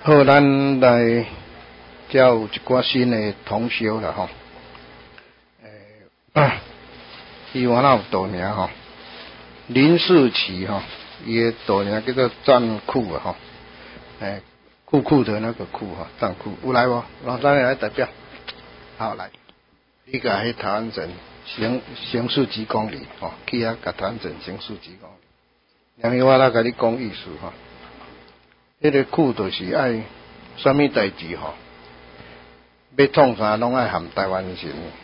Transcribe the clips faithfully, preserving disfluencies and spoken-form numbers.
好，咱来才有一寡新的同修啦吼。诶，伊原来有道名吼，林世奇吼，伊的道名叫做战酷啊吼，诶，酷酷的那个酷哈，战酷，有来无？老张来代表，好来，你甲迄台湾镇刑刑事局公里吼，去遐甲台湾镇刑事局公里，然后我来甲你讲意思吼。迄个苦就是爱什么代志吼，要创啥拢爱含台湾人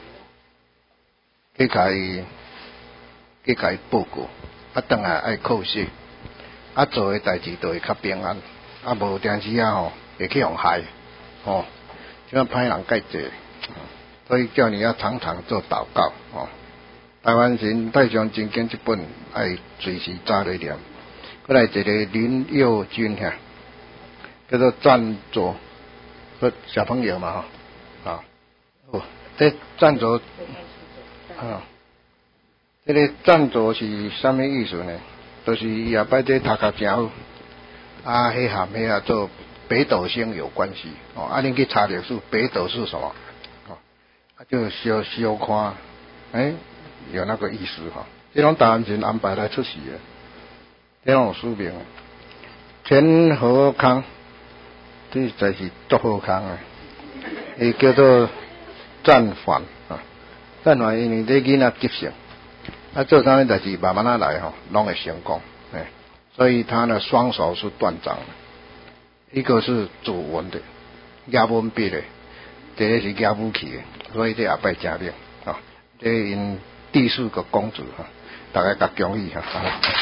去甲伊去甲伊报告，啊，转来爱靠息，啊，做诶代志就会较平安，啊，无定时啊吼会去互害，吼，即样歹人介济，所以叫你要常常做祷告，吼。台湾人太上真经这本爱随时早来念，过来一个林佑君遐。叫做赞助，个小朋友嘛哈，啊，哦，这赞助，啊，这个赞助是啥物意思呢？就是伊也摆这读较真好，啊，迄含迄啊做北斗星有关系，哦，啊，恁去查历史，北斗是什么？哦，啊，就小小看，哎，有那个意思哈，这种台湾人安排来出席的，这种有书名，田和康。这才是足好康啊！伊叫做战犯啊，战犯因为这囡仔急性，啊做啥物代志慢慢啊来吼，拢会成功哎，所以他的双手是断掌的，一个是主文的，亚文笔的，第一是亚武器的，所以这也拜正命啊。这因第四个公主哈，大家甲恭喜哈，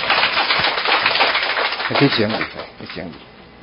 去成立，去成立。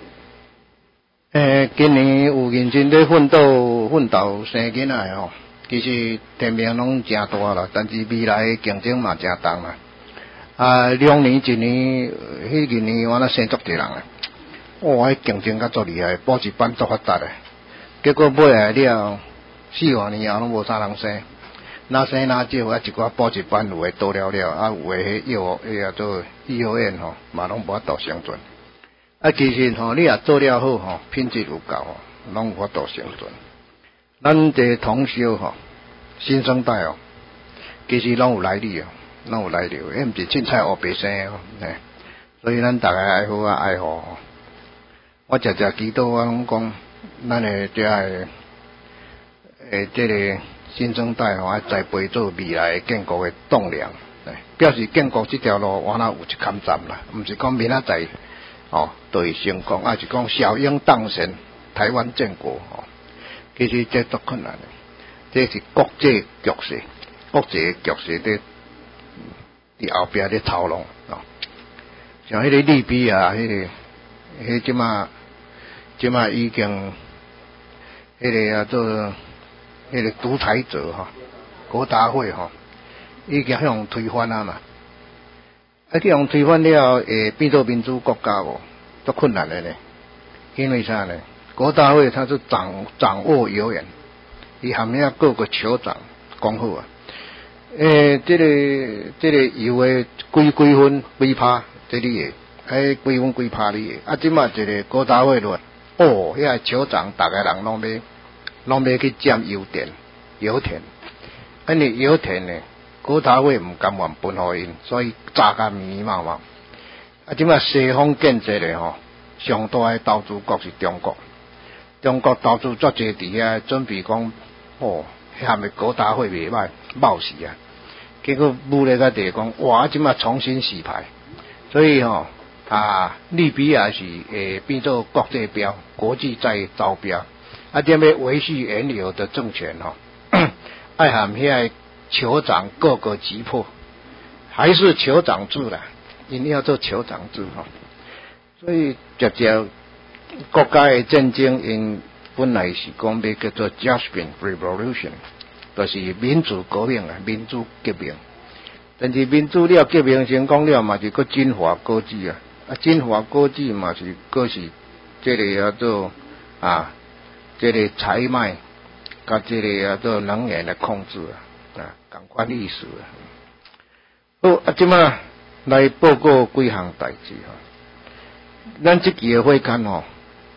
诶，今年有认真咧奋斗奋斗生囡仔吼，其实天命拢真大啦，但是未来竞争嘛真重啦。啊，两年一年，迄个年我那生足侪人啊，哇，迄竞争较足厉害，补习班足发达诶。结果买来了，四五年后拢无啥人生，哪生哪少啊，一寡补习班有诶倒了了，啊有诶迄幼迄啊做幼儿园吼，嘛拢无法度生存。啊，其实吼，你也做了好吼，品质有够吼，拢有法度生存。咱这同修吼，新生代哦，其实拢有来历哦，拢有来历，迄毋是凊彩学白生哦，哎，所以咱大家爱好啊爱好吼。我常常祈祷我拢讲，咱诶遮诶诶，这个新生代吼，爱栽培做未来诶建国诶栋梁，哎，表示建国这条路我那有一坎站啦，毋是讲明仔载。哦，就会成功，啊是讲小英当选，台湾建国哦。其实这足困难的，这是国际局势，国际局势伫伫后壁咧操弄哦。像迄个利比亚，迄、那个，迄即马即马已经，迄个啊做，迄个独裁者哈，国大会哈，已经向推翻啊嘛。啊，这样推翻了，会变做民主国家无？足困难的呢。因为啥呢？国大会它是掌掌握有人，伊含遐各个酋长讲好啊。诶，这个这个油的几几分几趴，这里的，哎几分几趴里的。啊，即马这个国大会论，哦，遐酋长大概人拢要拢要去占油田油田，因为油田呢。国大会唔甘愿分互因，所以炸甲密密麻麻。啊，即马西方建设咧吼，上大诶投资国是中国，中国投资足济伫遐，准备讲哦，遐个国大会袂歹，冒死啊！结果武咧个地讲，哇，即马重新洗牌，所以吼、哦、啊，利比亚是会变做国际标，国际再招标，啊，点要维系原有的政权吼、哦，爱含遐。酋长各个击破，还是酋长制啦，一定要做酋长制哈。所以直接国家的战争，因本来是讲要叫做 Jasmine Revolution， 就是民主革命啊，民主革命。但是民主了革命成功了嘛，是个进化国际啊，啊进化国际嘛是个是这个叫做啊，这个采买，甲这个叫做能源的控制啊。啊，共款意思啊！好啊，即马来报告几项代志吼。咱即期的会刊吼，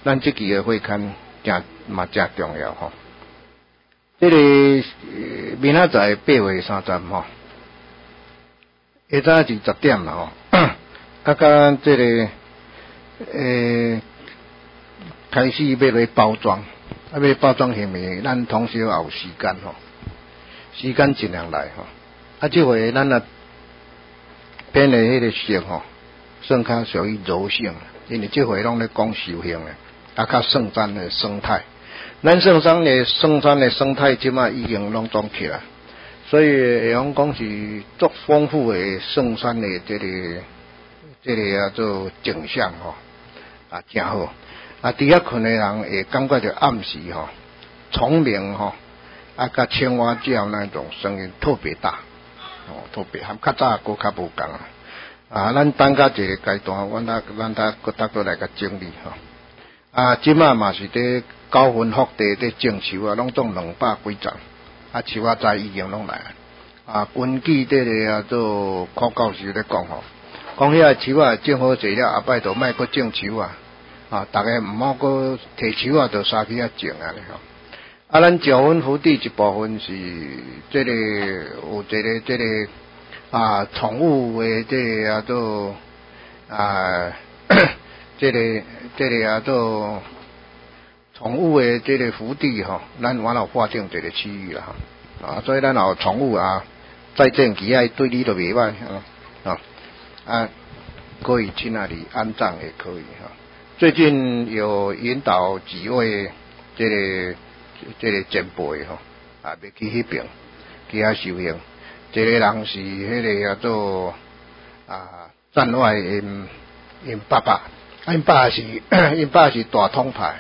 咱即期的会刊真嘛真重要吼。这个明仔载八月三十吼，下早是十点啦吼，啊，甲这个诶开始要来包装，啊，要包装下面，咱通常也有时间吼，时间尽量来吼。啊，这回咱啊编的迄个色吼，算较属于柔性，因为这回拢咧讲修行的，啊，较圣山的生态。咱圣山的圣山的生态，即马已经拢总起来，所以会用讲是足丰富的圣山的这个这个叫做景象吼，啊，真好。啊，伫遐困的人会感觉到暗时吼，虫鸣吼，啊，甲青蛙叫那种声音特别大，哦，特别和较早搁较无共啊。啊，咱等到一个阶段，阮咱咱咱搁搭过来甲整理吼。啊，即马嘛是伫九分福地伫种树啊，拢总两百几丛，啊，树仔栽已经拢来啊。根据这个啊做科教授咧讲吼，讲遐树啊种好势了，后摆就莫搁种树啊，啊，逐个毋好搁摕树啊，就相去遐种啊咧吼。啊，咱九分福地一部分是这个有这个这个啊宠物的这个啊做啊。这个这个啊做宠物的这个福地吼，咱完了划定这个区域啦哈，啊，所以咱有宠物啊，在种起来对你都袂歹啊啊，可以去那里安葬也可以哈。最近有引导几位这个这个前辈吼，啊，要去迄边去遐修行。一个人是迄个叫做啊站外因因爸爸。因爸是因爸是大统派，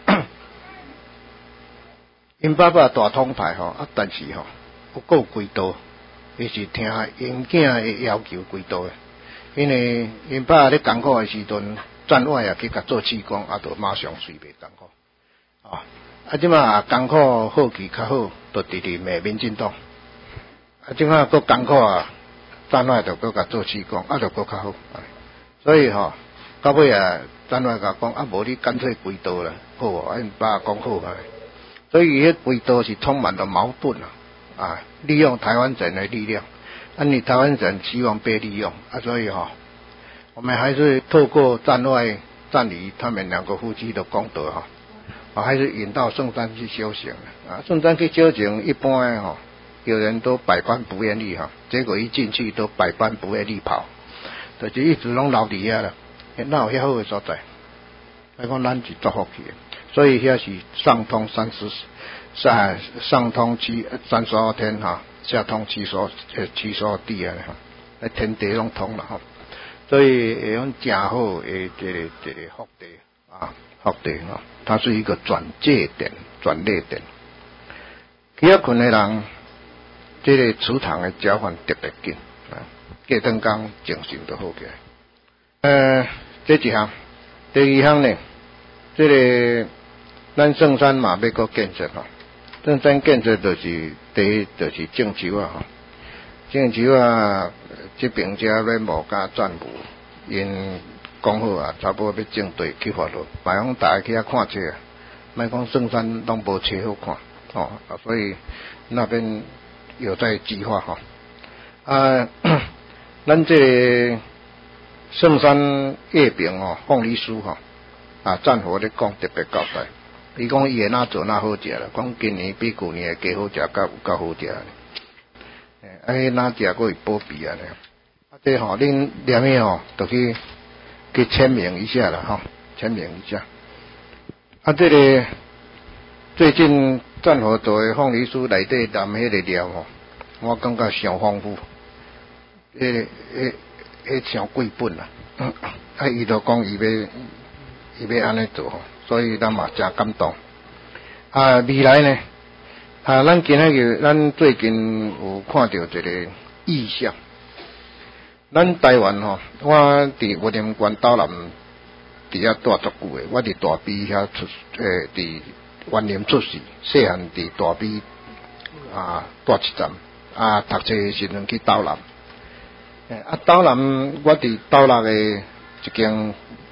因爸爸大统派吼，啊，但是吼，有够归道，伊是听因囝的要求归道的，因为因爸咧艰苦的时阵，战外啊去甲做气功，啊，就马上随袂艰苦，啊，啊，即马艰苦好奇较好，就直直骂民进党，啊，即马搁艰苦啊，战外就搁甲做气功，啊，就搁较好，所以吼。到尾啊，咱来甲讲啊，无你干脆归道啦，好啊，因爸讲好啊，所以迄归道是充满了矛盾啊，啊，利用台湾人的力量，啊，你台湾人希望被利用啊，所以哈、哦，我们还是透过站外站里他们两个夫妻的功德哈，啊，还是引到圣山去修行啊，圣山去修行一般哈、哦，有人都百般不愿意哈，结果一进去都百般不愿意跑，就是一直拢留伫遐啦。哪有遐好诶所在？来讲，咱是祝福去诶，所以遐是上通三十上上通七三十二天哈，下通七十呃七十二地啊哈，来天地拢通了哈，所以会用真好诶这个这个福地啊福地啊，它是一个转界点转捩点。其他群诶人，这个磁场诶交换特别紧啊，过等工精神都好起来。呃，这一项，第二项呢，这个咱圣山嘛要搁建设吼，圣山建设就是第一就是种树啊吼，种树啊，这边遮软木加钻木，因讲好啊，差不多要种对去法律，别讲大家去遐看册啊，莫讲圣山拢无册好看哦，所以那边有在计划哈，啊，咱这个圣山叶平哦，凤梨酥吼啊，战火咧讲特别交代，伊讲伊会哪做哪好食啦，讲今年比旧年会加好食，较有较好食咧。诶，啊，哪食佫会保庇啊咧？啊，这吼恁连夜吼，就去去签名一下啦吼，签名一下。啊，这个最近战火做诶凤梨酥内底含迄个料吼，我感觉上丰富。诶诶。迄上贵本啦，啊，伊就讲伊要伊要安尼做，所以咱嘛真感动。啊，未来呢，啊，咱今仔日咱最近有看到一个意象，咱台湾吼，我伫云林县斗南伫遐住足久诶，我伫大比遐出诶，伫云林出世，细汉伫大比啊住一站，啊，读册诶时阵去斗南。啊，斗南我伫斗南诶一间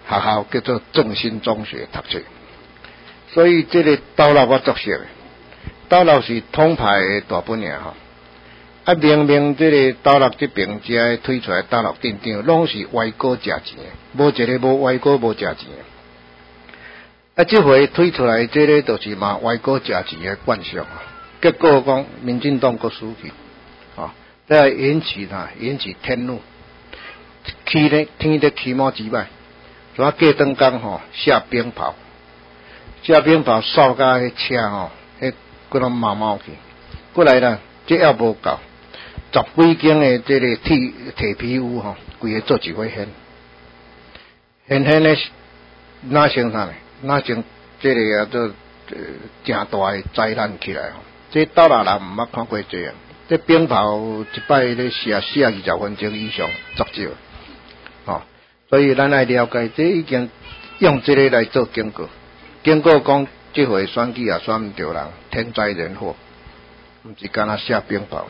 学校叫做正新中学读册。所以这个斗六我作识的，斗六是统派的大本营吼。啊，明明这个斗六这边遮推出来斗六镇长，拢是歪哥食钱的，无一个无歪哥无食钱的。啊，这回推出来这个就是嘛歪哥食钱的惯性啊。结果讲民进党阁输去，啊，再引起呐引起天怒，起咧天咧起毛几摆，怎啊过灯工吼下鞭炮，下鞭炮扫甲迄车吼，迄嗰拢毛毛去，过来啦，这还无够。十几间的这个铁铁皮屋吼，规个做一回现，现现咧哪成啥呢？哪成这个啊做真大的灾难起来吼！这斗六人毋捌看过这样，这鞭炮一摆咧射四啊二十分钟以上，足少，吼！所以咱来了解，这已经用这个来做经过，经过讲这回选举也选毋着人，天灾人祸，毋是干那射鞭炮。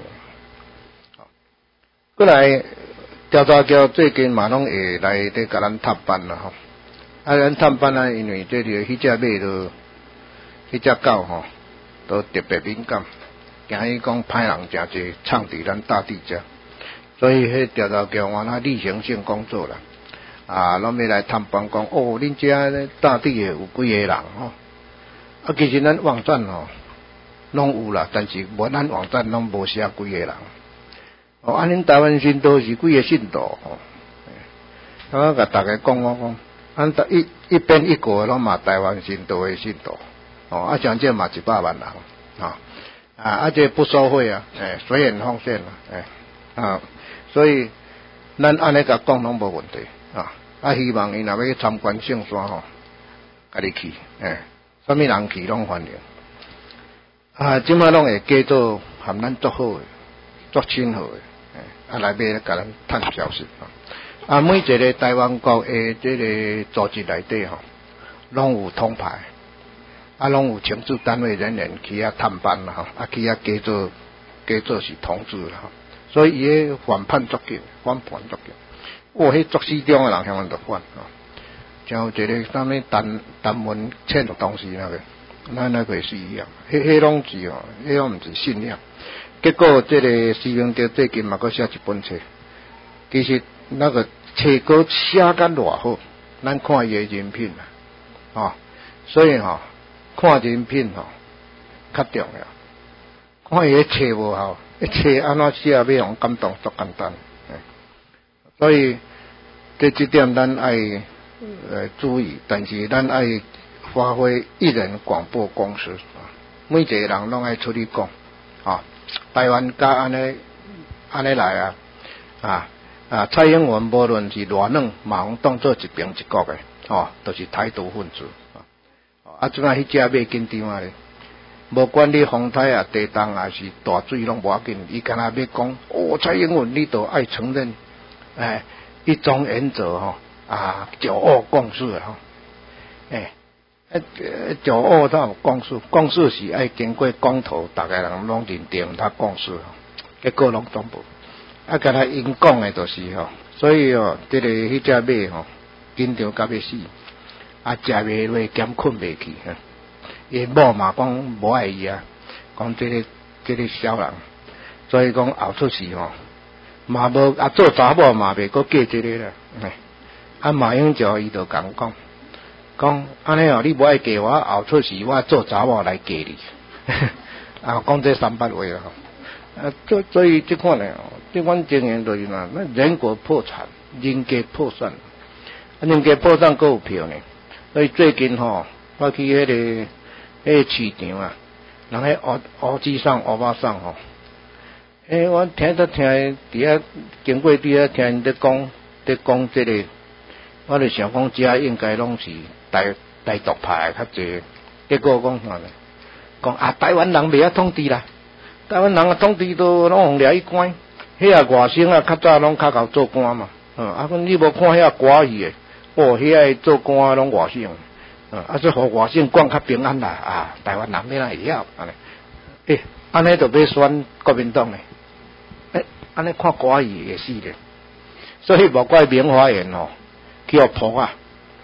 过来调查局最近嘛拢会来咧甲咱探班啦吼，啊咱探班啊，因为这个迄只马都，迄只狗吼，都特别敏感，惊伊讲歹人诚济藏伫咱大地遮，所以迄调查局换啊例行性工作啦，啊，拢要来探班讲，哦，恁遮大地诶有几个人吼，啊，其实咱网站吼拢有啦，但是无咱网站拢无写几个人。哦，安恁台湾信徒是几个信徒吼？我甲大家讲我讲，咱一一边一国拢嘛台湾信徒的信徒，哦，啊，像这嘛一百万人，啊，啊，啊，这不收费啊，诶，随缘奉献啊，诶，啊，所以咱安尼甲讲拢无问题啊，啊，希望伊若要去参观圣山吼，家己去，诶，啥物人去拢欢迎，啊，即摆拢会加做含咱足好诶，足亲好诶。啊，来要甲咱探消息啊！每一个台湾国的这个组织内底吼，拢有通牌，啊，拢有情治单位人员去遐探班啦吼，啊，去遐加做加做是同志啦吼，所以伊个反叛足紧，反叛足紧。哇，迄作死中诶人向阮着反吼，像有一个啥物单单文签的东西那个，咱那个是一样，迄迄拢是吼，迄拢毋是信仰。结果这个施明德最近嘛，阁写一本册，其实那个册阁写甲偌好，咱看伊个人品啊，哦，所以吼、哦、看人品吼、哦、较重要。看伊个册无效，一册安怎写要互感动足简单，所以这这点咱爱呃注意，但是咱爱发挥一人广播公司，每一个人拢爱出去讲啊。台湾甲安尼安尼来啊啊啊！蔡英文无论是偌软，嘛拢当做一边一国的，哦，都、就是台独分子啊！啊，即摆迄只马紧张啊咧，无管你风台啊、地动啊是大水拢无要紧，伊干那要讲，哦，蔡英文你都爱承认，哎，一中原则吼啊，九二共识啊，吼，哎。啊，九二他有共识，共识是爱经过公投，大家人拢认定他共识，结果拢拢无。啊，甲他因讲诶，就是吼，所以哦，这个迄只马吼，紧张甲要死，啊，食袂落，兼困袂去，伊某嘛讲无爱伊啊，讲这个这个小人，所以讲后出事吼，嘛无啊做查某嘛袂阁嫁这个啦，啊，马英九伊就讲讲。讲安尼哦，你无爱嫁我，后出事我做查某来嫁你，啊，讲这三八话啦吼，啊，所所以即款呢，即款经营就是呐，那人国破产，人格破产，人格破产阁有票呢，所以最近吼，我去迄、那个迄、那个市场啊，人迄乌乌鸡上乌巴上吼，诶、欸，我听得听伫遐经过伫遐听因咧讲，咧讲即个。我就想讲，遮应该拢是台台独派较济，结果讲啥呢？讲啊，台湾人袂晓统治啦，台湾人啊统治都拢互掠去关，迄个外省啊较早拢较够做官嘛，嗯，啊，你无看遐寡语诶，哦，遐个做官拢外省，嗯，啊，所以互外省管较平安啦，啊，台湾人要哪会晓安尼？诶，安尼就要选国民党诶，诶，安尼看寡语会死咧，所以无怪明华园哦。去互扑啊！迄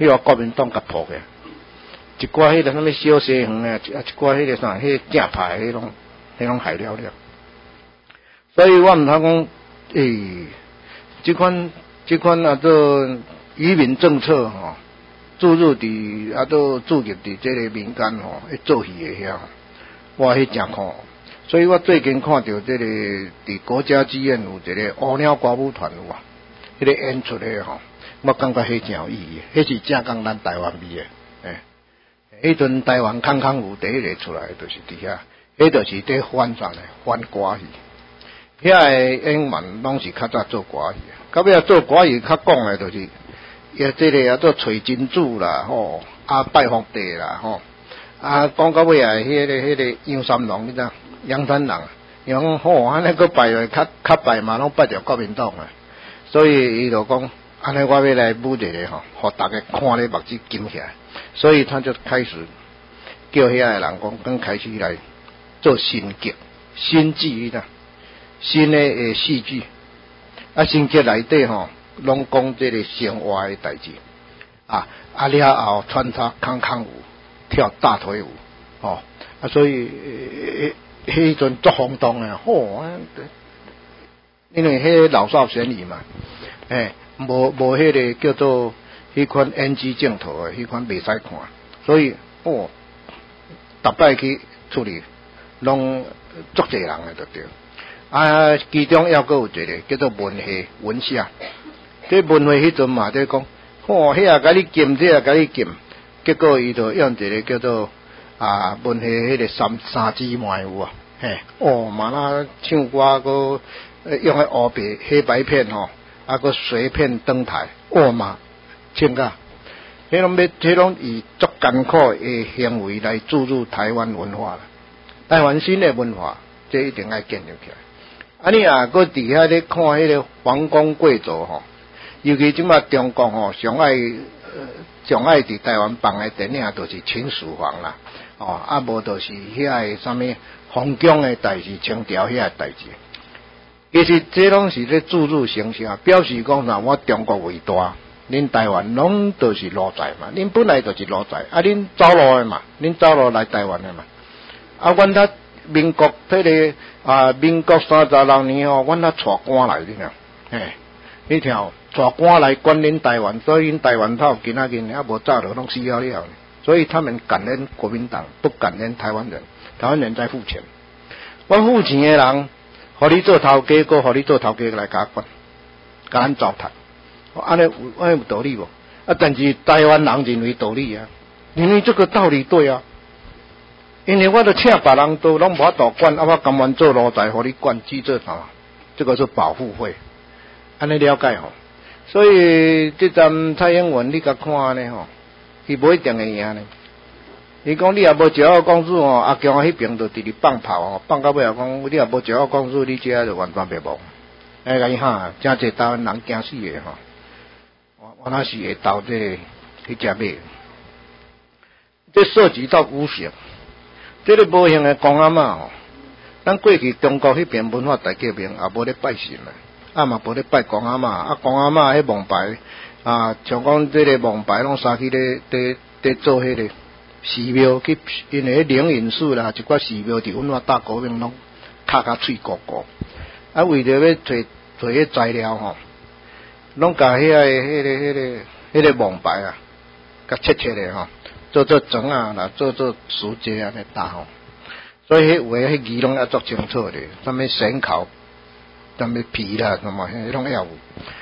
迄个国民党甲破嘅，一寡迄个什么小西园啊，一寡迄个啥，迄个正派迄种，迄种害了了。所以我毋通讲，诶，即款即款啊，做移民政策吼，注入伫啊，都注入伫这个民间吼，去做戏诶遐，我迄真看。所以我最近看到这个伫国家剧院有一个乌鸟歌舞团有啊，迄、那个演出诶吼，我感觉迄真有意义，迄是正讲咱台湾味诶，诶，迄阵台湾康康有第一个出来，就是伫遐，迄就是伫翻啥呢？翻歌戏，遐诶演员拢是较早做歌戏，到尾啊做歌戏较讲诶，就是也这个啊做找金主啦，吼，啊拜福地啦，吼，啊讲到尾啊，迄、那个迄、那个杨三郎，你知？杨三郎，伊讲吼，安尼个拜落较较拜嘛，拢拜着国民党啊，所以伊就讲，安尼我要来舞一个吼，互大家看咧目睭金起来，所以他就开始叫遐个人讲，刚开始来做新剧、新剧啦，新诶诶戏剧，啊新剧内底吼，拢讲这个生活诶代志，啊啊了后穿插康康舞、跳大腿舞，哦啊所以。呃迄阵足轰动诶，吼！因为迄老少咸宜嘛，诶，无无迄个叫做迄款 N G 镜头诶，迄款袂使看，所以哦，逐摆去处理，拢足侪人诶，就对。啊，其中还佫有一个叫做文系文社，这文会迄阵嘛在讲，吼，迄啊甲你禁，这啊甲你禁，结果伊就用一个叫做。啊，文系迄个三三姊妹有啊，嘿，哦，嘛那唱歌个用迄黑白黑白片吼，啊个随片登台，哦嘛，唱甲，迄拢要，迄拢以足艰苦诶行为来注入台湾文化啦，台湾新诶文化，这一定要建立起来。啊，你啊，搁伫遐咧看迄个皇宫贵族吼，尤其即马中国吼上爱呃上爱伫台湾放诶电影，就是秦始皇啦。哦，啊无就是遐个啥物封疆诶代志、清朝遐个代志，其实这拢是咧注入形象，表示讲啥？我中国伟大，恁台湾拢都是奴才嘛，恁本来就是奴才，啊恁走路诶嘛，恁走路来台湾诶嘛，啊阮他民国迄、那个啊民国三十六年哦，阮他带官来你听，嘿，你听哦，带官来管恁台湾，所以恁台湾头今仔日啊无走着拢死了了。所以他们感恩国民党，不感恩台湾人。台湾人在付钱，我付钱的人，互你做头家，搁互你做头家来甲管，甲咱糟蹋，安尼有安尼有道理无？啊，但是台湾人认为道理啊，因为这个道理对啊，因为我都请别人都拢无法度管，啊，我甘愿做奴才，互你管，记这啥？这个是保护费，安尼了解吼？所以这站蔡英文你甲看呢吼？伊无一定会赢呢。伊讲你也无食好公主吼，阿强迄边就直直放炮吼，放到尾也讲你也无食好公主，你遮就完全灭亡。哎，甲伊哈，真侪台湾人惊死诶吼，我我那是会斗这个去食马。这涉及到巫术，这个无形诶公阿嬷吼，咱过去中國迄邊文化大革命也無咧拜神啦，啊嘛無咧拜公阿嬷，啊公阿嬷迄王牌啊，像講這個王牌攏殺去咧，咧咧做迄個寺廟去，因為迄靈隱寺啦，一寡寺廟佇阮話大革命攏卡甲喙糊糊，啊為着要找找迄材料吼，攏甲迄個迄個迄個迄個王牌啊，甲切切咧吼，做做磚啊啦，做做樹枝安尼搭吼。所以迄有诶，迄字拢要做清楚咧，什么神考，什么皮啦，什么迄拢要有。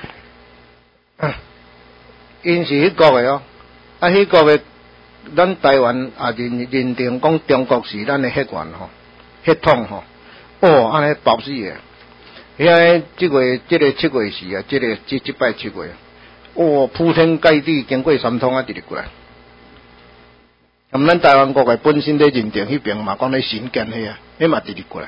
因是迄国诶哦，啊，迄国诶，咱台湾也认认定讲中國是咱诶血緣吼，血統吼，哦，安尼爆死誒！遐即月即個七月時啊，即個即即擺七月，哦，鋪天蓋地經過三通啊，直直過來。咁咱台灣國嘅本身咧認定迄邊嘛，講咧新建迄啊，迄嘛直直過來。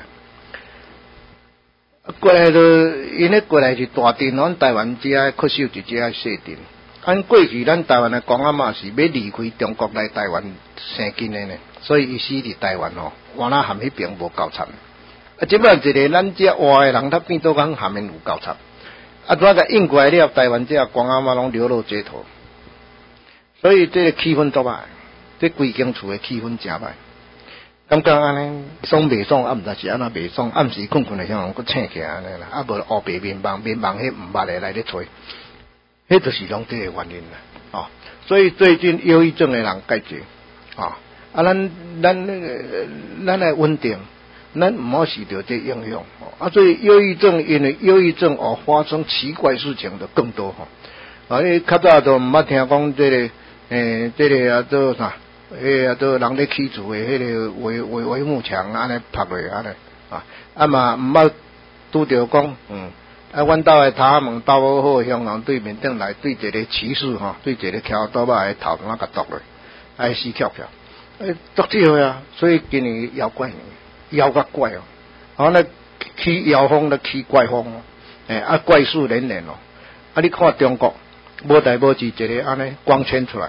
過來就因咧過來是大鎮，咱台灣只啊缺少一只啊細鎮。按過去咱台灣嘅公阿嬷是要離開中國來台灣生根嘅呢，所以伊死佇台灣吼，原來含迄邊無夠慘。啊，即擺一個咱只活嘅人，他變到講含面有夠慘。啊，拄仔個應過來了，台灣只公阿嬷攏流落街頭。 所以这个气氛足歹，这规间厝的气氛真歹。感觉安尼爽袂爽，啊毋知是安怎袂爽，暗时困困的向人佫醒起来安尼啦，啊无黑白面盲面盲迄毋捌的来咧吹，迄就是拢这个原因啦。哦，所以最近忧郁症的人介济，啊，啊咱咱那个咱来稳定，咱毋好受到这影响。啊，所以忧郁症因为忧郁症而发生奇怪事情就更多吼。啊，你较早都毋捌听讲这个诶，这个啊做啥？迄啊，都人咧起厝诶，迄个围围围幕墙安尼拍落安尼啊，啊嘛毋捌拄着讲，嗯，啊，阮兜诶头仔门斗好好，向人对面顶来对一个骑士吼，对一个翘刀把诶头壳甲剁落，啊死翘翘，诶，剁少啊，所以今年妖怪妖甲怪哦，啊咧起妖风咧起怪风哦，诶啊怪事连连哦，啊你看中国无代无志一个安尼光纤出来。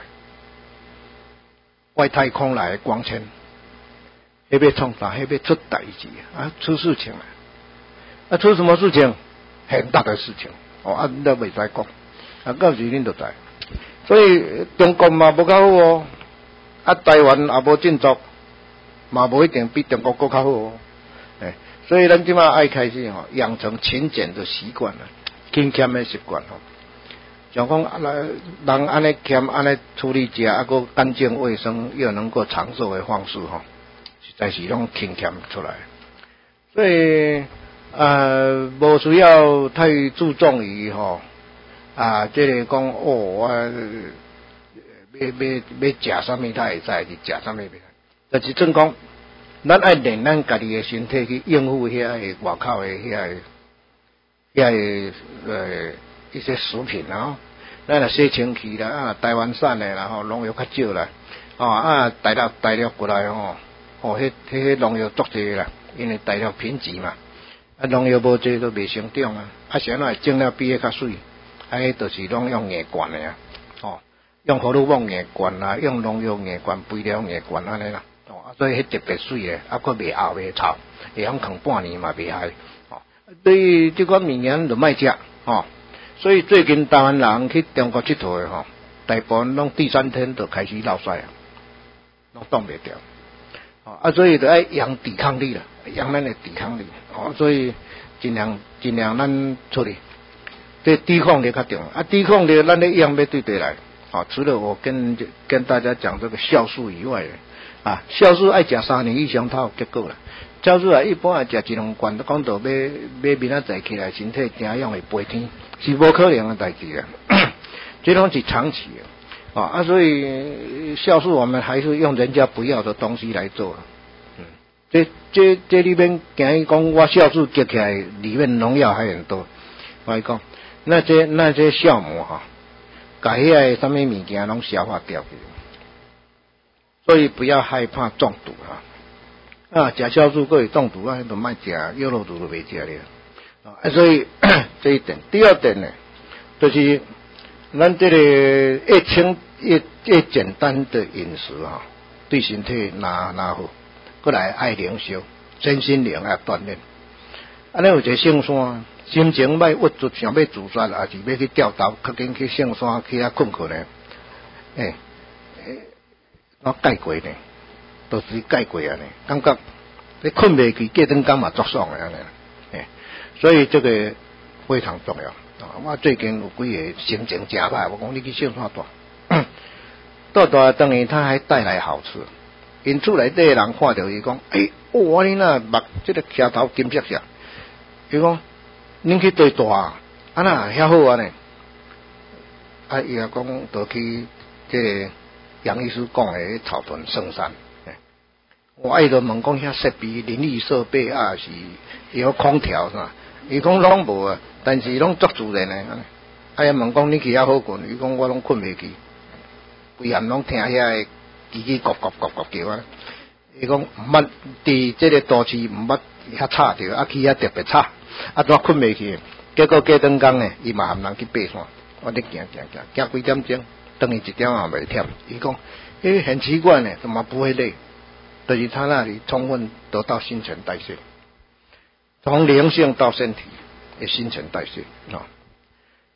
外太空来的光纤，迄要创啥？迄要出代志啊！出事情了，啊，出什么事情？很大的事情哦，啊，你都袂使讲，啊，到时恁就知。所以中国嘛无较好哦，啊，台湾也无振作，嘛无一定比中国更较好哦。诶，所以咱即马爱开始吼，养成勤俭的习惯了，勤俭的习惯吼。像讲啊，人安尼俭安尼处理食，啊个干净卫生又能够长寿的方式吼，实在是拢勤俭出来。所以呃，无需要太注重于吼啊，这个讲哦，啊，要要要食啥物，他会知是食啥物袂。就是正讲，咱爱练咱家己的身体去应付遐个外口的遐个遐个呃。一些食品啊，咱若洗清气啦，啊，台湾产的啦，吼，农药较少啦，哦啊，大陆大陆过来吼，哦，迄迄农药足济啦，因为大陆贫瘠嘛，啊，农药无济都袂成长啊，啊，谁若种了比迄较水，啊，迄就是拢用硬灌的啊，哦，用荷尔蒙硬灌啦，用农药硬灌，肥料硬灌安尼啦，哦，啊，所以迄特别水的，啊，佫袂漚袂臭，会晓扛半年嘛袂害，哦，所以即款物件就莫食，哦。所以最近台湾人去中国佚佗的吼，大部分拢第三天就开始落屎啊，拢挡袂掉。哦啊，所以就爱养抵抗力啦，养咱的抵抗力。哦，所以尽量尽量咱处理，这抵抗力较重要。啊，抵抗力咱咧养要对对来。哦，除了我跟跟大家讲这个酵素以外，啊，酵素爱食三年以上才有结果啦。酵素啊，一般啊食一两罐，讲到要要明仔载起来，身体营养会飞天，是无可能的代志啊。这拢是长期的啊，啊，所以酵素我们还是用人家不要的东西来做。嗯，这这这里面讲伊讲我酵素结起来，里面农药还很多。我讲，那些那些酵母哈，把遐个什么物件拢消化掉去，所以不要害怕中毒啊。啊，食酵素佫会中毒啊，就莫食优酪乳都袂食了。啊，所以这一点，第二点呢，就是咱这个越轻越越简单的饮食啊，对身体哪哪好，过来爱灵修，身心灵爱锻炼。安尼有一个圣山，心情歹郁卒，想要自杀，还是要去钓豆，较紧去圣山去遐困困呢？诶、欸，诶、欸，我解过呢。都是解过啊呢，感觉你困袂去，过顿工嘛足爽的安尼，诶，所以这个非常重要啊！我最近有几个心情真歹，我讲你去圣山住，住住当然它还带来好处，因厝内底人看到伊讲，诶、欸，哇你那目这个车头金色色，伊讲恁去对住啊，啊那遐好啊呢，啊伊也讲都去这个杨医师讲的草屯圣山。我爱着问讲遐设备、淋浴设备啊，是有空调是吧？伊讲拢无啊，但是拢足自然的。哎呀，问讲你去遐好困？伊讲我拢困袂去，规暗拢听遐个叽叽咕咕咕咕叫啊。伊讲毋捌伫这个都市毋捌遐吵着，啊去遐特别吵，啊怎困袂去？结果过顿工呢，伊嘛含人去爬山，我咧行行行，行几点钟，等于一点也袂忝。伊讲，诶、欸，很奇怪呢，怎么不会累？就是他那里充分得到新陈代谢，从灵性到身体的新陈代谢啊。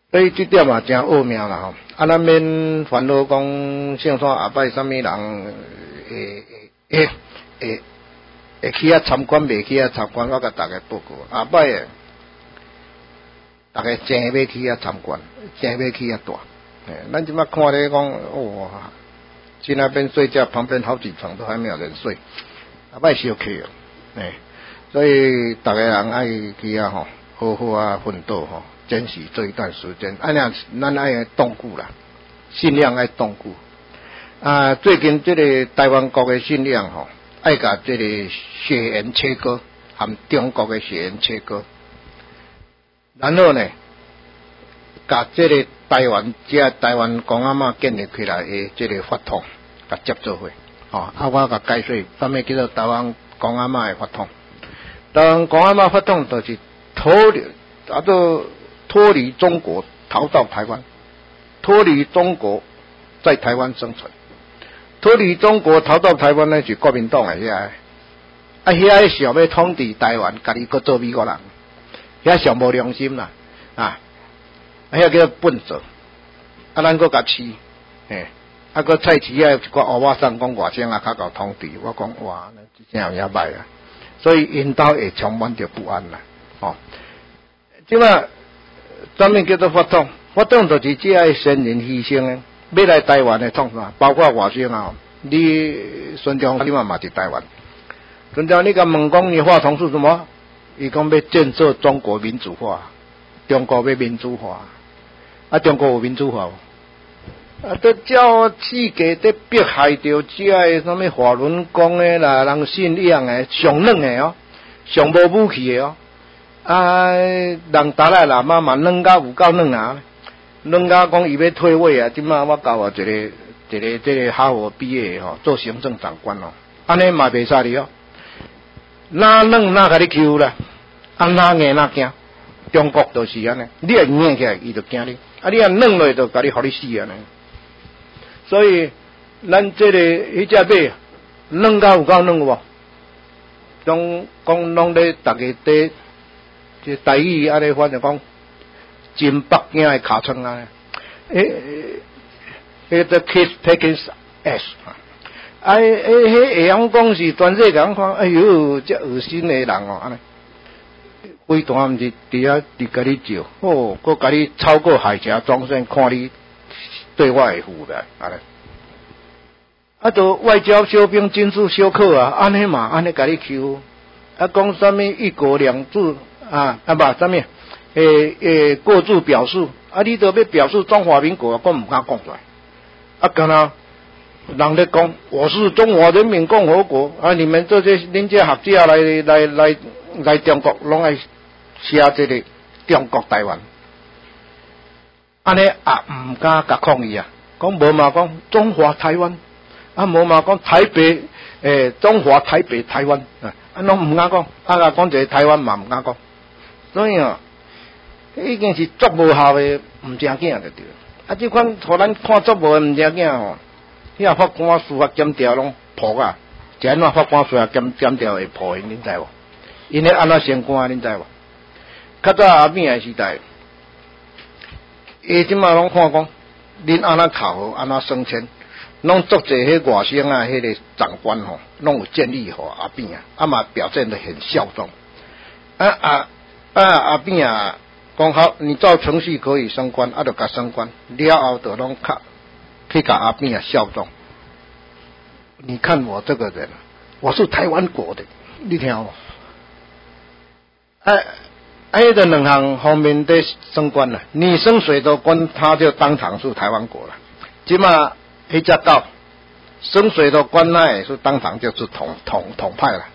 所以这点嘛真奥妙啦吼。啊，咱免烦恼讲姓啥后摆啥物人会会会会去遐参观，袂去遐参观，我甲大家报告，后摆诶，大家真要去遐参观，真要去遐住。诶，咱即摆看咧讲，哇，去那边睡觉，旁边好几层都还没有人睡，后摆小气哦，诶，所以大家人爱去遐吼，好好啊奋斗吼。珍惜这一段时间，按样咱爱动顾啦，信仰爱动顾啊。最近这个台湾国的信仰吼，爱甲这个血缘切割，含中国的血缘切割，然后呢，甲这个台湾这台湾公阿嬷建立起来的这个法统，甲接做伙，哦，啊，我甲解释，什么叫做台湾公阿嬷的法统？台湾公阿嬷法统就是脱离啊，都。脱离中国，逃到台湾；脱离中国，在台湾生存。脱离中国，逃到台湾呢，是国民党诶遐，啊，遐想要统治台湾，家己搁做美国人，遐上无良心啦，啊，遐叫笨拙，啊，咱搁甲饲，嘿，啊，搁菜市啊，一寡乌瓦桑讲外省啊，较够统治，我讲哇，真有影歹啊，所以因兜会充满着不安啦，哦，即摆。什么叫做法统？法统就是只爱先人牺牲诶，要来台湾诶统啊，包括外省啊。你孙中山你嘛嘛是台湾，孙中山你甲问讲你话统是什么？伊讲要建设中国民主化，中国要民主化，啊，中国有民主化无？啊，都照世界在迫害着这个什么法轮功诶啦，人信仰诶，上软诶哦，上无武器诶哦。啊，人达赖喇嘛嘛软甲有够软啊！软甲讲伊要退位啊！即马我交啊一个一个这个哈佛毕业吼，做行政长官哦，安尼嘛袂使哩哦。哪软哪甲你求啦，啊哪硬哪惊。中国就是安尼，你若硬起来，伊就惊你；啊，你若软落就甲你互你死安尼。所以咱这个迄只马软甲有够软有无？拢讲拢咧逐个伫。这台语安尼反正讲，真北京的尻川啊，诶诶，迄个 kiss Pekins ass， 啊诶诶，迄会晓讲是全世界人看，哎哟，这恶心的人哦，安尼，规段毋是伫遐伫甲你照，哦，佮甲你超过海峡中线，看你对我的负的，安尼，啊，就外交小兵，军事小可啊，安尼嘛，安尼甲你求，啊，讲什么一国两制。啊啊不，什么？诶诶，过度表述啊！你都要表示中华民国，我唔敢讲出来。啊，干那人咧讲，我是中华人民共和国啊！你们这些恁这学者来来来来中国，拢爱写这个中国台湾。安尼啊，唔敢甲抗议啊！讲无嘛讲中华台湾，啊无嘛讲台北诶，中华台北台湾啊，啊拢唔敢讲，啊甲讲一个台湾嘛唔敢讲。所以啊，已经是足无效的，毋正经就对了。啊，即款互咱看足无毋正经吼，遐法官司法检调拢破啊，是安怎法官司法检检调会破的，恁知无？因咧安怎升官，恁知无？较早阿扁的时代，伊即马拢看讲，恁安怎考核，安怎升迁，拢足侪迄外省啊，迄个长官吼，拢有建立互阿扁啊，啊嘛表现得很效忠，啊啊。啊，阿扁啊，讲好，你照程序可以升官，啊，就甲升官，了后就拢卡去甲阿扁啊效忠。你看我这个人，我是台湾国的，你听无？哎，哎，这两项方面的升官了，你升水的官，他就当场是台湾国了。即嘛，迄只狗升水的官那也是当场就是统统统派了。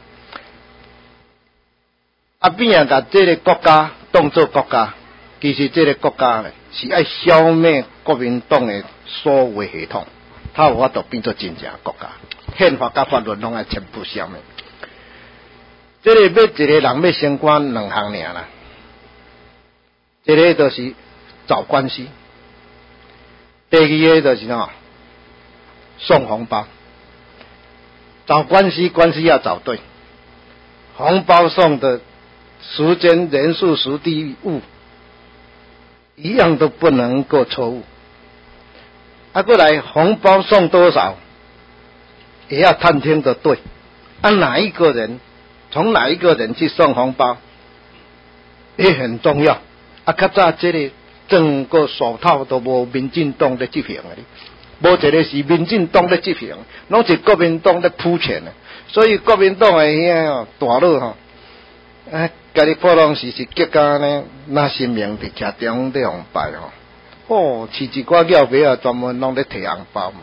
阿扁啊，甲这个国家当作国家，其实这个国家呢是爱消灭国民党的所有系统，他有法度变作真正国家，宪法甲法律拢爱全部消灭。这个要一个人要升官两项尔啦，一个就是找关系，第二个就是喏送红包。找关系，关系要找对，红包送的时间、人数、时地物一样都不能够错误。啊，过来红包送多少，也要探听的对。按、啊、哪一个人，从哪一个人去送红包，也很重要。啊，较早这个整个手套都无民进党的执行的，无一个是民进党的执行，拢是国民党的铺钱的。所以国民党的遐哦大佬吼，啊，家己普通时是结果呢，拿性命伫徛中咧红拜吼。哦，饲一寡鸟尾啊，专门拢咧摕红包嘛。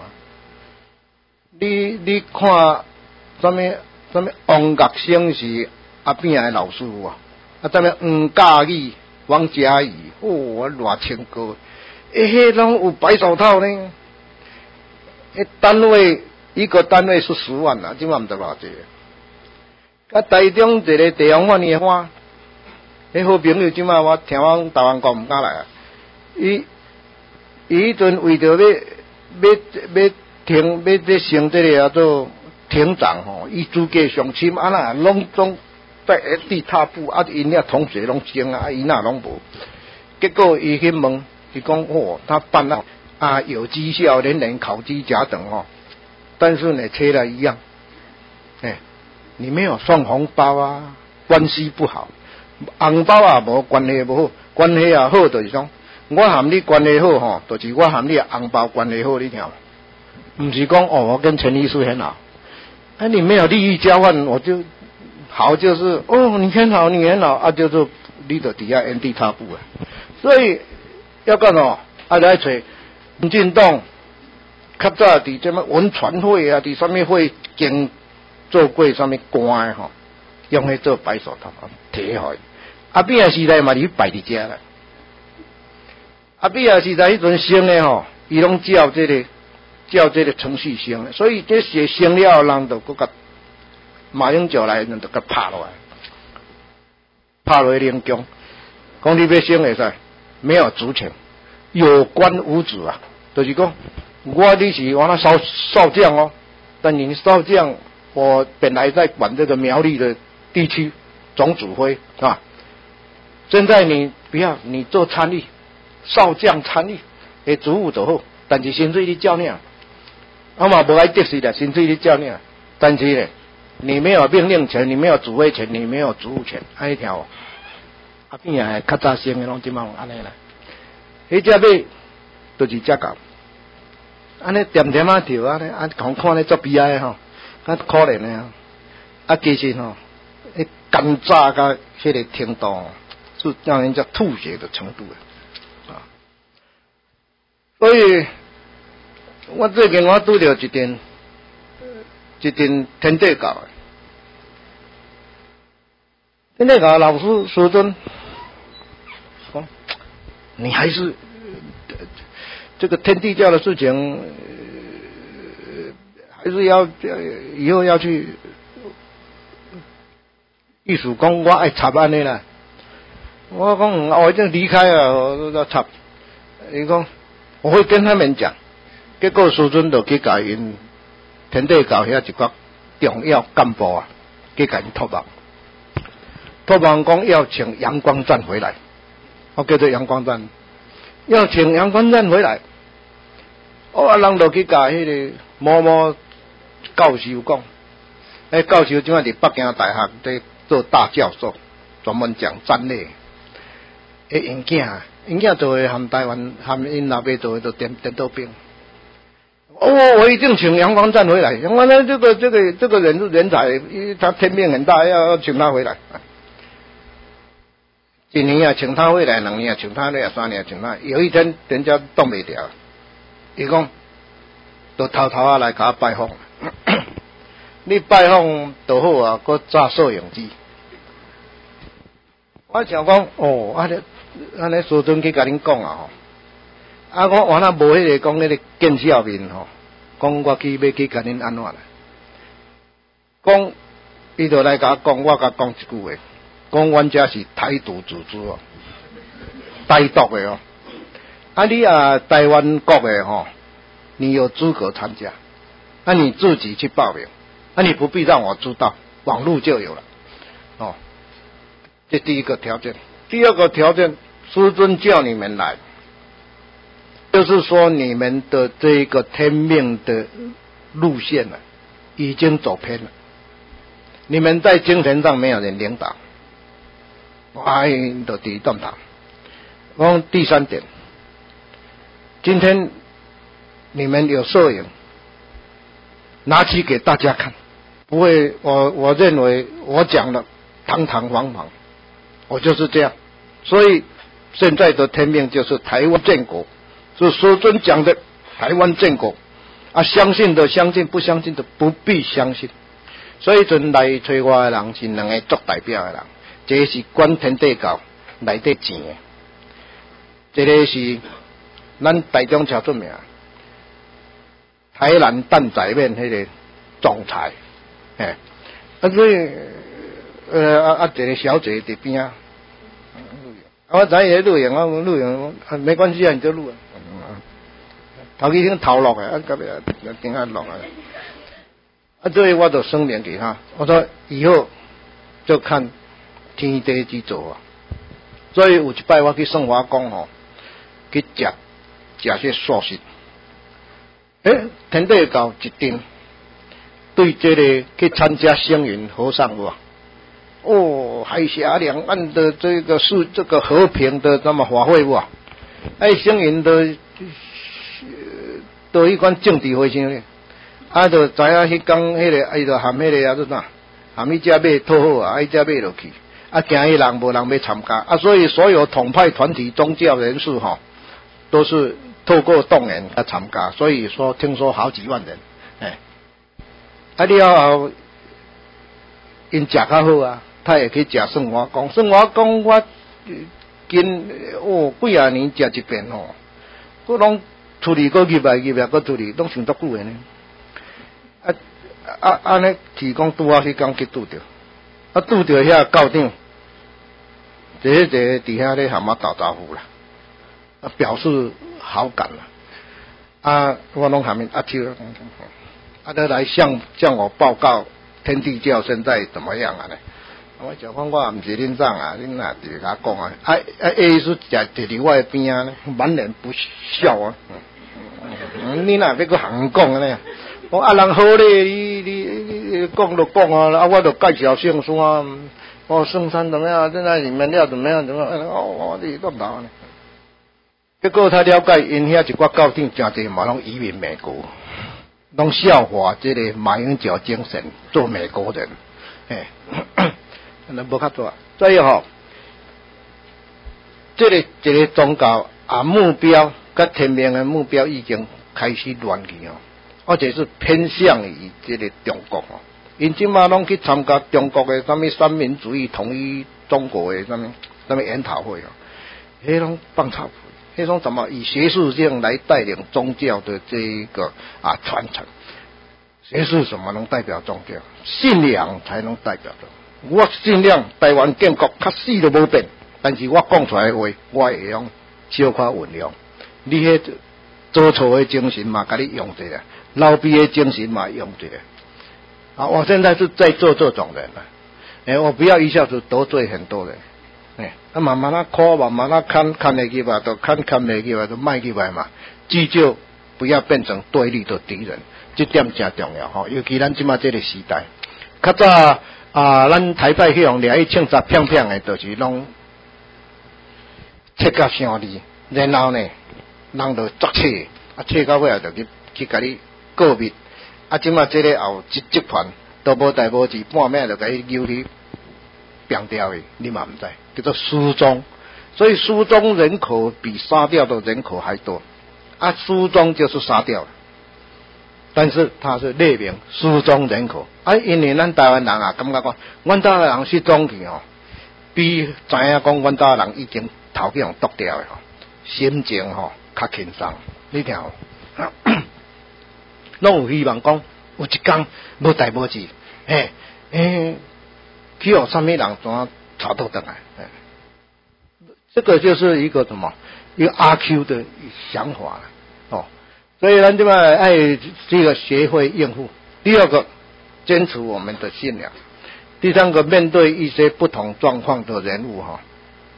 你你看，什么什么王岳生是阿扁的老师傅啊，啊，什么黄嘉义、王嘉义，哦，偌清高，诶，迄拢有白手套呢。诶，单位一个单位是十万啦，即晚毋知偌济。啊，台中一个地方法院花，迄好朋友即晚我听我台湾讲毋敢来啊，伊。伊迄阵为着要要要停要要升这个叫做庭长吼，伊资格上深，啊那拢总在原地踏步，啊因遐同学拢升啊，伊那拢无。结果伊去问，伊讲哦，他办了啊有绩效，连连考绩甲等哦，但是呢，切了一样，哎，你没有送红包啊，关系不好，红包啊无关系无好，关系啊好就是讲。我含你关系好吼，就是我含你红包关系好，你听，不是讲哦，我跟陈律师很好，啊，你没有利益交换，我就好就是哦，你很好，你很好，啊，就是你就底下原地踏步啊。所以要干哦，啊来找民进党，较早伫什么文传会啊，伫什么会经做过什么官的吼，用去做白手套摕互伊，啊，变啊时代嘛，你摆伫遮啦。啊，比啊是在迄阵升的吼，伊拢照这个照这个程序升的，所以这些升了人就搁甲马英九来，人就甲拍落来，拍落去领奖，讲你要升会使，没有主权，有官无主啊，就是讲我你是我那少少将哦，但你少将，我本来在管这个苗栗的地区总指挥啊，现在你不要你做参议。少将参与，诶，职务就好，但是薪水你照领，啊嘛无爱得势的，薪水你照领，但是呢，你没有命令权，你没有指挥权，你没有职务权，安尼条哦，啊变啊较早升的拢即马安尼啦，迄只尾就是遮搞，安尼点点啊跳安尼，啊讲看咧足悲哀的吼，较可怜的啊，啊其实吼，迄干炸甲迄个程度，是让人家吐血的程度啊。所以，我最近我拄到一件一件天地教的，天地教老师说真，说你还是这个天地教的事情，还是要以后要去艺术讲我爱插安尼啦。我讲我已经离开了，我要插，伊讲。我会跟他们讲，结果苏尊就去甲因天地教遐一个重要干部啊，去甲因托梦，托梦讲要请杨光赞回来，我叫做杨光赞，要请杨光赞回来，我啊人就去甲迄个某某教授讲，迄教授即摆伫北京大学在做大教授，专门讲战略，诶，因囝。因囝做的含台湾含因老爸做的都电电豆兵。哦，我一定请杨光赞回来。杨光赞这个这个这个人是人才，他天命很大，要要请他回来。一年啊请他回来，两年啊请他回来，三年啊请他。有一天人家冻袂掉，伊讲都偷偷啊来甲我拜访。你拜访就好啊，搁炸摄影机。我想讲哦，啊咧。安尼苏尊去甲恁讲啊吼，啊我原来无迄个讲迄个见笑面吼，讲我去要去甲恁安怎啦？讲伊就来甲我讲，我甲讲一句话，讲阮遮是台独组织哦，台独的哦，啊你啊台湾国的吼，你有资格参加，那、啊、你自己去报名，那、啊、你不必让我知道，网络就有了，哦，这第一个条件。第二个条件， 师尊叫你们来，就是说你们的这个天命的路线呢，已经走偏了。你们在精神上没有人领导，哎，都第一段堂。然后第三点，今天你们有摄影，拿去给大家看，不会，我我认为我讲的堂堂皇皇，我就是这样。所以现在的天命就是台湾建国，是师尊讲的台湾建国啊，相信的相信，不相信的不必相信。所以阵来找我的人是两个作代表的人，一个是管天地教内底钱的，一个是咱台中超出名台南蛋仔面迄个总裁，哎，啊所以呃啊啊一个小姐伫边啊，我知伊录影，我录影没关系啊，你就录啊。头已经头落的，啊，隔壁顶下落来，啊，所以我就声明给他，我说以后就看天地之做啊。所以有一摆我去圣华宫吼，去食食些素食，诶，天地教一定对这个去参加星云和尚有啊。哦，海峡两岸的这个是这个和平的那么法会哇，哎，星云的都迄款政治会上咧，啊，就知影迄工迄个，伊就含迄个啊，做啥，含迄只马套好啊，迄只马落去，啊，惊迄人无人要参加，啊，所以所有统派团体宗教人士吼，都是透过动员来参加，所以说听说好几万人，哎，啊了后，因食较好啊。他也可以食圣华宫，圣华宫我今哦几啊年食一遍吼，佮拢处理过入来入来佮处理，拢上足久的呢。啊啊安尼提供拄好迄工去拄着，啊拄着遐校长，一个一个伫遐咧含我打招呼啦，啊表示好感啦，啊我拢含伊阿手，啊都来向向我报告天地教现在怎么样啊呢？我讲讲我唔是恁长啊，恁若伫甲讲啊，啊啊意思就伫伫我边啊，满脸不笑啊。嗯，你若要搁行讲安尼，我啊人好咧，你你你讲就讲啊，啊我就介绍圣山，哦圣山怎么样？现在你们要怎么样？怎么样？哦我哋都唔懂呢。结果他了解，因遐一寡教长真侪嘛拢移民美国，拢效法这个马英九精神，做美国人，哎。那无较多，所以吼，这个一个宗教啊目标甲天命的目标已经开始乱去哦，而且是偏向于这个中国哦。因即马拢去参加中国的什么三民主义统一中国的什么什么研讨会哦，迄种放臭屁，迄种怎么以学术性来带领宗教的这一个啊传承？学术什么能代表宗教？信仰才能代表的。我尽量台湾建国较死都无变，但是我讲出来的话，我会用小可运用。你迄做错的精神嘛，甲你用一下；老逼的精神嘛，用一下。啊，我现在是在做这种人了。哎、欸，我不要一下子得罪很多人。哎、欸，啊，慢慢啊看，慢慢啊看，看得起吧，都看看得起吧，都卖起来嘛。至少不要变成对立的敌人，这点真重要吼。尤其咱即马这个时代，较早。啊，咱台北去用掠去庆祝片片的，就是拢切甲伤利，然后呢，人就作切，啊切到尾就去去甲你告密，啊，即马这个后一集团都无代无志，半暝就甲伊扭去扁掉的，你嘛唔知，叫做失踪。所以失踪人口比杀掉的人口还多，啊，失踪就是杀掉了。但是他是列明失踪人口，啊，因为咱台湾人啊，感觉讲，阮台湾人失踪去吼，比知影讲阮台湾人已经头去互剁掉的吼，心情吼较轻松。你听吼，拢有希望讲有一天无代无志，嘿，诶，去互什么人怎啊查到回来？哎，这个就是一个什么，一个阿 Q 的想法了，哦。所以咱这么爱这个学会应付。第二个，坚持我们的信仰。第三个，面对一些不同状况的人物哈，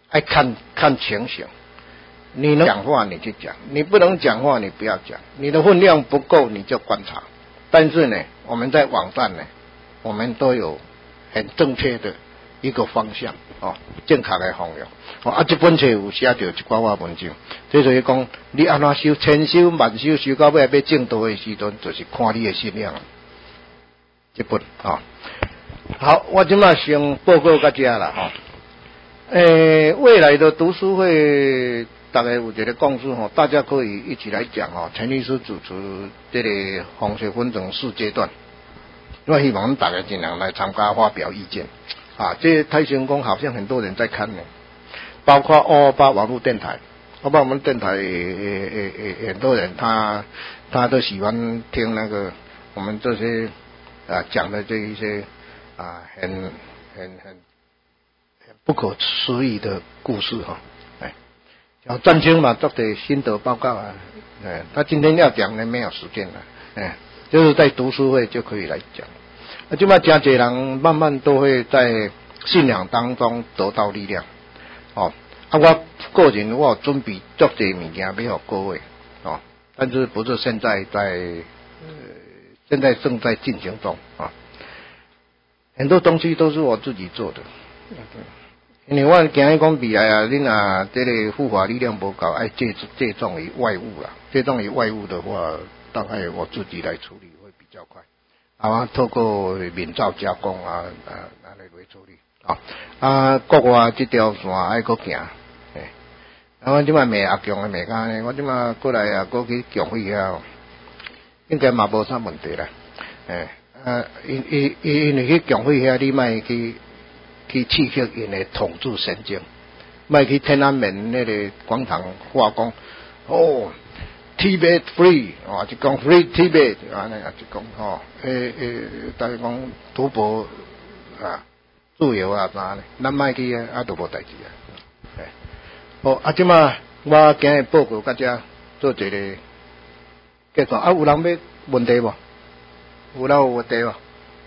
爱看看情形。你能讲话你去讲，你不能讲话你不要讲，你的分量不够你就观察。但是呢，我们在网站呢，我们都有很正确的一个方向哦，正确的方向哦。啊，这本册有写到一寡我文章，这就是讲你安怎修千修万修，修到尾要正道的时阵，就是看你的信仰。这本啊、哦，好，我今嘛先报告到这啦哈。诶、哦，未来的读书会。大概有一个共识吼，大家可以一起来讲吼。陈律师主持这个红学分成四阶段，我希望大家尽量来参加发表意见啊。这太成功，好像很多人在看呢，包括二二八网络电台，二二八网络电台也也也很多人他他都喜欢听那个我们这些啊讲的这一些啊很很很很不可思议的故事哈。啊，战青嘛，做的心得报告啊，哎，他今天要讲呢，没有时间了，哎，就是在读书会就可以来讲。啊，就嘛，真侪人慢慢都会在信仰当中得到力量。哦，啊，我个人我有准备足侪物件要给各位，哦，但是不是现在在，呃，现在正在进行中啊。很多东西都是我自己做的。因为我惊伊讲未来啊，恁啊，这个护法力量不够，爱借借重于外物啦。借重于外物的话，大概我自己来处理会比较快。啊，透过面罩加工啊，啊，来来处理啊。啊，国外这条线爱搁行，诶。啊，我即摆卖阿强的卖家呢，我即摆过来啊，过去强会遐，应该嘛无啥问题啦。诶，啊，因因因为去强会遐，你莫去。去刺激因的统治神经，莫去天安门那个广场话讲哦 ，Tibet free 啊，就讲 free Tibet 啊，那就讲吼，诶诶，大家讲赌博啊，自由啊啥呢？咱莫去啊，啊都无代志啊。诶，好啊，即嘛我今日报告大家做一个结束啊，有人要问题无？有人有问题无？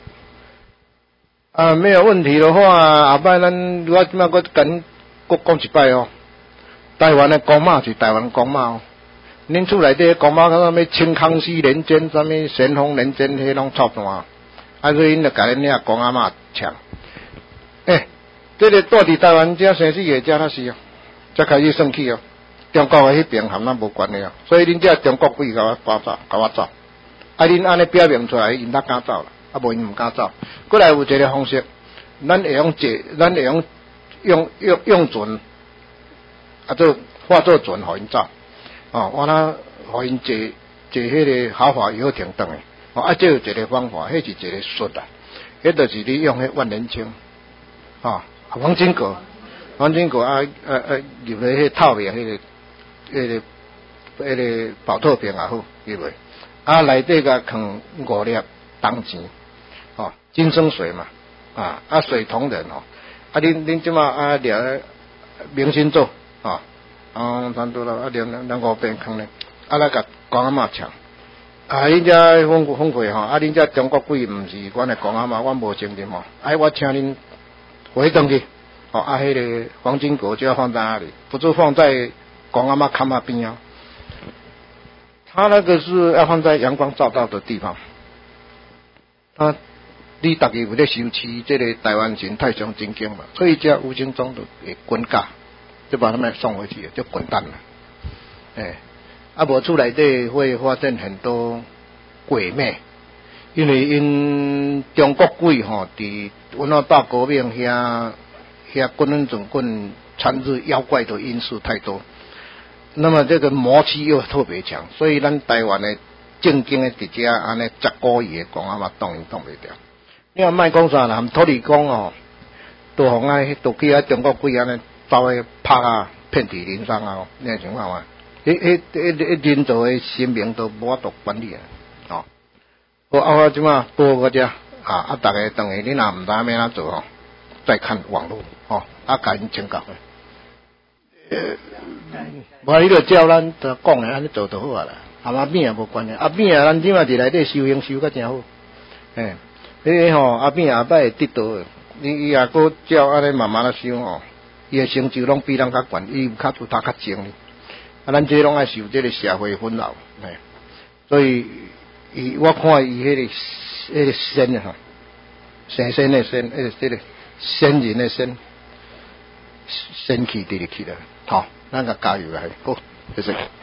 啊，没有问题的话，下摆咱我即摆搁跟搁讲一摆哦。台湾的公马是台湾公马哦，恁厝内底公马讲啥物清康熙年间、啥物咸丰年间，迄拢错断，啊所以因就甲恁遐公阿嬷抢。诶、欸，这个住伫台湾遮生死个遮那是哦，才开始算起哦。中国的迄边含咱无关的哦，所以恁遮中国鬼甲我赶走，甲我走。啊，恁安尼表明出来，因哪敢走啦？啊，无因毋敢走。过来有一个方式，咱会用借，咱会用用用用船，啊，做化作船，互因走。哦，我那互因坐坐迄个豪华游艇转去。哦，啊，这有一个方法，迄是一个术啊。迄就是你用迄万年青，哦，黄金果，黄金果啊啊啊，入咧迄透明迄个迄个迄个保特瓶也好，入去。啊，内底甲放五粒铜钱。哦，金生水嘛，啊啊水同人哦，啊恁恁即马啊掠明星做啊，啊差不多了，啊掠两五遍坑咧，啊来甲公阿嬷抢，啊恁遮风风会吼，啊恁遮中国鬼毋是阮的公阿嬷，阮无承认吼，哎我请恁回转去，哦啊迄个黄金果就要放在哪里？不是放在公阿嬷坎那边啊，他那个是要放在阳光照到的地方，他。你大家有咧收持这个台湾神太上真经嘛？所以这无形中就会滚价，就把他们送回去，就滚蛋了。哎，啊，无厝内底会发生很多鬼魅，因为因中国鬼吼，伫文化大革命遐遐滚滚总滚参与妖怪的因素太多，那么这个魔气又特别强，所以咱台湾的正经的伫遮安尼十个月讲啊嘛，动伊动袂掉。你若莫讲啥啦，土地公哦，都互啊，都去啊中国鬼安尼走去拍啊，遍体鳞伤啊，你有情况嘛？迄迄迄迄人造的生命都无法度管理啊，哦。好，啊我即马报个遮啊，啊大家等下你若毋知要安怎做吼，再看网络吼，啊甲因请教诶。无迄个照咱着讲诶，安尼做就好啊啦，啊阿扁也无关系，阿扁啊咱即马伫内底修行修甲真好，诶。迄个吼阿扁下摆会得到，你伊也搁照安尼慢慢啊修吼， 伊诶成就拢比人较悬，伊有较有他较精哩。啊，咱这拢爱受这个社会纷扰，哎，所以伊我看伊迄、那个迄、那个仙啊，神仙的仙，迄个这个仙人的仙，仙气直直起来，好，咱个加油来，好，谢谢。